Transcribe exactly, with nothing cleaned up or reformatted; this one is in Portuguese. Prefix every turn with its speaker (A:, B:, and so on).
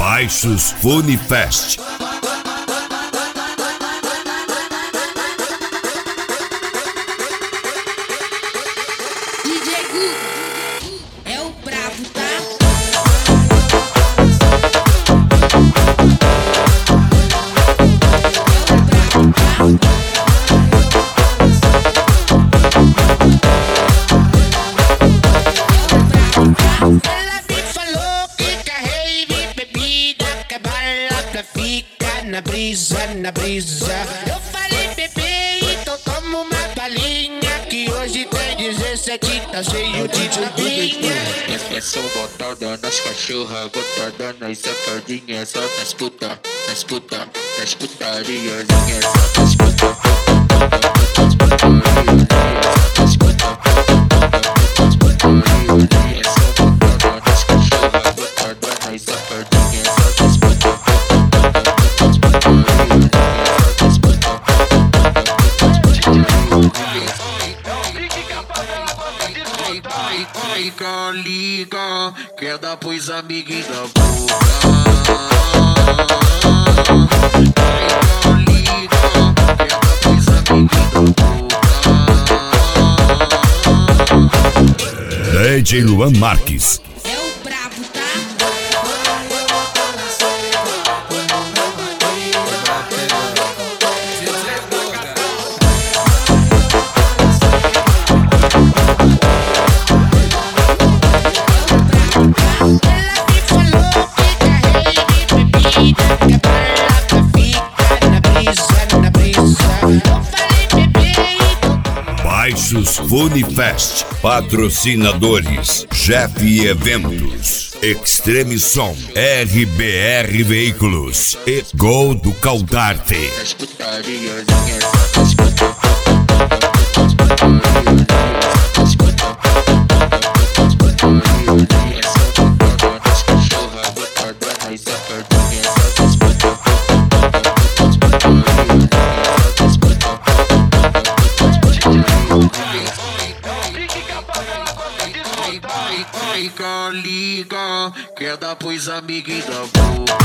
A: Baixos Funifest.
B: D J Gu é o brabo, tá?
C: Ela me falou que carrei de bebida, que a balada fica na brisa, na brisa. Eu falei, bebê, então toma uma balinha, que hoje tem dezessete, tá cheio de tapinha.
D: É só botada nas cachorras, botada nas safadinhas, só nas puta, nas puta, nas putarias, só nas puta. Liga, liga, quer dar pros amiguinhos da boca. Liga, liga, quer dar pros amiguinhos da boca.
A: D J Luan Marques.
B: É o brabo, tá?
C: Ela me falou que carrei de bebida, que a balada fica na brisa, na brisa. Eu falei, bebê, então
A: Baixos Funifest. Patrocinadores: Jeff Eventos, Extreme Som, R B R Veículos e Gol do Caldarte.
D: Nas putarias, só nas puta. Liga, liga, quer dar pros amiguinhos da boca.